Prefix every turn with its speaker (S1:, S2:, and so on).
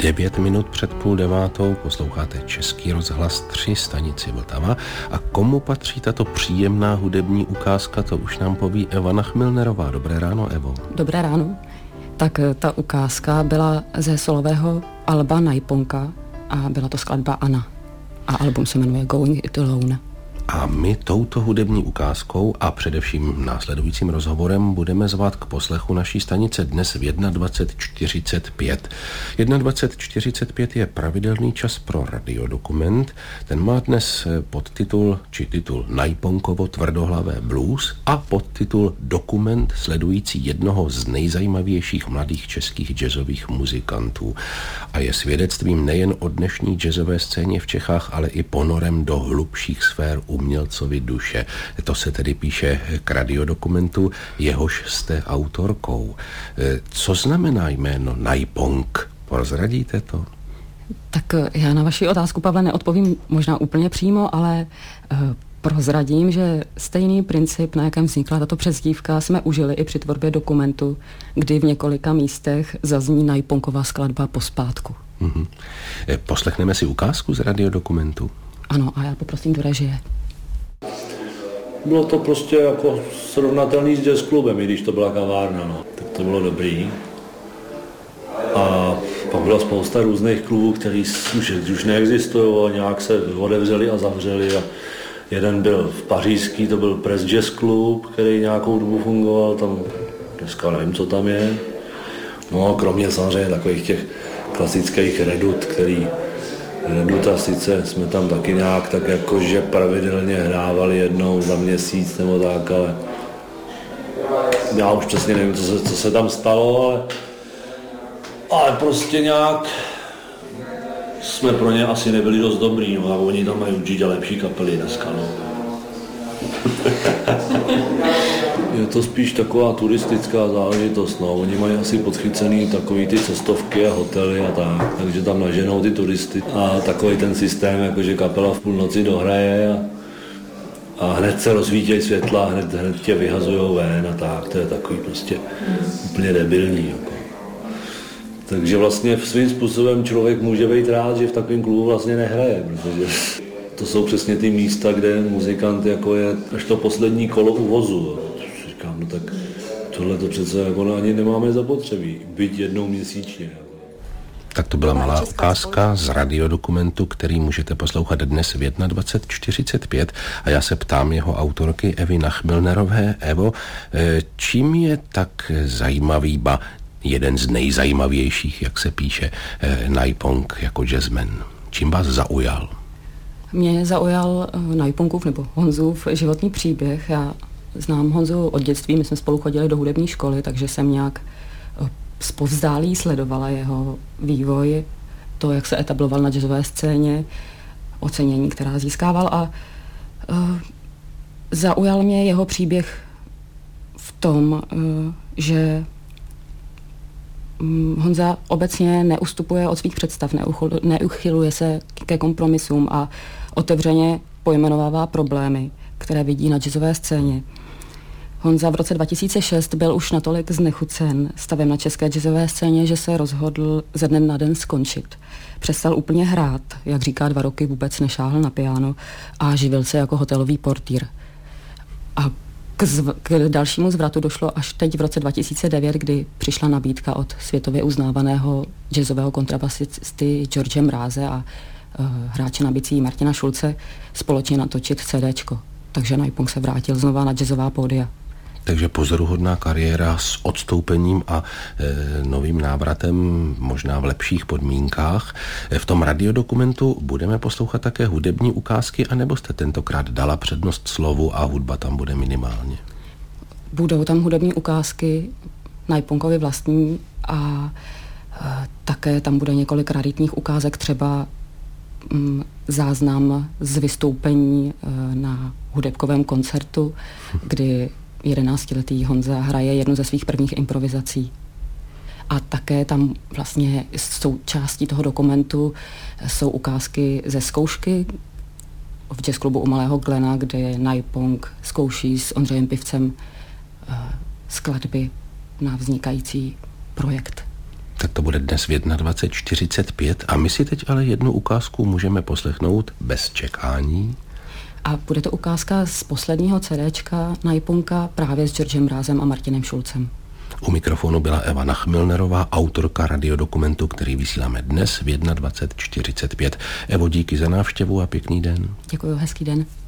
S1: 9 minut před 8:30 posloucháte Český rozhlas 3, stanici Vltava. A komu patří tato příjemná hudební ukázka, to už nám poví Eva Nachmilnerová. Dobré ráno, Evo.
S2: Dobré ráno. Tak ta ukázka byla ze solového alba Naiponka a byla to skladba Anna. A album se jmenuje Going It Alone.
S1: A my touto hudební ukázkou a především následujícím rozhovorem budeme zvát k poslechu naší stanice dnes v 21:45. 21:45 je pravidelný čas pro radiodokument. Ten má dnes podtitul či titul Naiponkovo tvrdohlavé blues a podtitul Dokument sledující jednoho z nejzajímavějších mladých českých jazzových muzikantů. A je svědectvím nejen o dnešní jazzové scéně v Čechách, ale i ponorem do hlubších sfér umělcovi duše. To se tedy píše k radiodokumentu, jehož jste autorkou. Co znamená jméno Naipong? Prozradíte to?
S2: Tak já na vaši otázku, Pavle, neodpovím možná úplně přímo, ale prozradím, že stejný princip, na jakém vznikla tato přezdívka, jsme užili i při tvorbě dokumentu, kdy v několika místech zazní Naiponková skladba Pospátku.
S1: Poslechneme si ukázku z radiodokumentu?
S2: Ano, a já poprosím do režie.
S3: Bylo to prostě jako srovnatelný s jazz klubem, i když to byla kavárna, no. Tak to bylo dobrý. A pak byla spousta různých klubů, který už neexistují, nějak se otevřeli a zavřeli. A jeden byl v pařížský, to byl Press Jazz Club, který nějakou dobu fungoval, tam dneska nevím, co tam je. No, kromě samozřejmě takových těch klasických redut, Reduta sice jsme tam taky nějak tak jakože pravidelně hrávali jednou za měsíc nebo tak, ale já už přesně nevím, co se tam stalo, ale prostě nějak jsme pro ně asi nebyli dost dobrý, no a oni tam mají určitě lepší kapely dneska, no. Je to spíš taková turistická záležitost, no. Oni mají asi podchycený takový ty cestovky a hotely a tak, takže tam naženou ty turisty a takový ten systém, jakože kapela v půlnoci dohraje a hned se rozsvítějí světla, hned tě vyhazujou ven a tak, to je takový prostě úplně debilní, jako. Takže vlastně svým způsobem člověk může být rád, že v takovém klubu vlastně nehraje, protože to jsou přesně ty místa, kde muzikant jako je až to poslední kolo u vozu. Říkám, no tak tohle to přece jako ani nemáme zapotřebí, byť jednou měsíčně.
S1: Tak to byla malá ukázka z radiodokumentu, který můžete poslouchat dnes v 21:45 a já se ptám jeho autorky Evy Nachmilnerové. Evo, čím je tak zajímavý, ba jeden z nejzajímavějších, jak se píše, Naipong jako jazzman? Čím vás zaujal?
S2: Mě zaujal Naipongův nebo Honzův životní příběh. Já znám Honzu od dětství, my jsme spolu chodili do hudební školy, takže jsem nějak zpovzdálí sledovala jeho vývoj, to, jak se etabloval na jazzové scéně, ocenění, která získával a zaujal mě jeho příběh v tom, že Honza obecně neustupuje od svých představ, neuchyluje se ke kompromisům a otevřeně pojmenovává problémy, které vidí na jazzové scéně. Honza v roce 2006 byl už natolik znechucen stavem na české jazzové scéně, že se rozhodl ze dne na den skončit. Přestal úplně hrát, jak říká, 2 roky vůbec nešáhl na piano a živil se jako hotelový portýr. A k dalšímu zvratu došlo až teď v roce 2009, kdy přišla nabídka od světově uznávaného jazzového kontrabasisty George Mráze a hráče na bicí Martina Šulce společně natočit CDčko. Takže Naipong se vrátil znova na jazzová pódia.
S1: Takže pozoruhodná kariéra s odstoupením a novým návratem, možná v lepších podmínkách. V tom radiodokumentu budeme poslouchat také hudební ukázky, anebo jste tentokrát dala přednost slovu a hudba tam bude minimálně?
S2: Budou tam hudební ukázky Naiponkovi vlastní a také tam bude několik raritních ukázek, třeba záznam z vystoupení na hudebkovém koncertu, kdy 11letý Honza hraje jednu ze svých prvních improvizací. A také tam vlastně součástí toho dokumentu jsou ukázky ze zkoušky v jazz klubu u Malého Glena, kde Naipong zkouší s Ondřejem Pivcem skladby na vznikající projekt.
S1: Tak to bude dnes v 21:45 a my si teď ale jednu ukázku můžeme poslechnout bez čekání.
S2: A bude to ukázka z posledního CDčka Naipunka právě s Georgem Mrázem a Martinem Šulcem.
S1: U mikrofonu byla Eva Nachmilnerová, autorka radiodokumentu, který vysíláme dnes v 21:45. Evo, díky za návštěvu a pěkný den.
S2: Děkuji, hezký den.